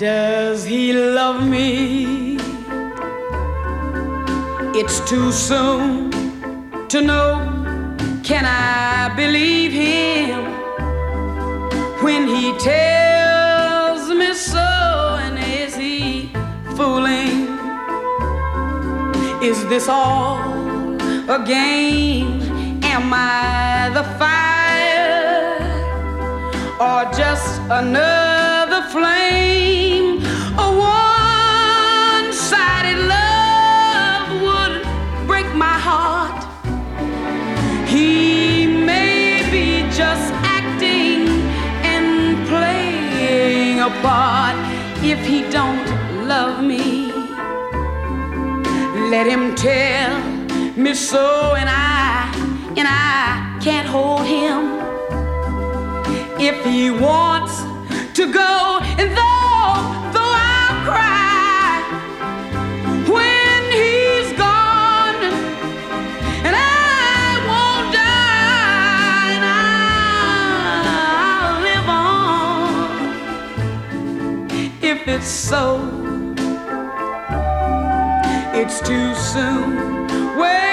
Does he love me? It's too soon to know. Can I believe him when he tells me so? And is he fooling? Is this all a game? Am I the fire or just another flame? A one-sided love would break my heart. He may be just acting and playing a part. If he don't love me, let him tell me so, and I can't hold him. If he wants to go, and though I'll cry when he's gone, and I won't die, and I'll live on. If it's so, it's too soon. Well,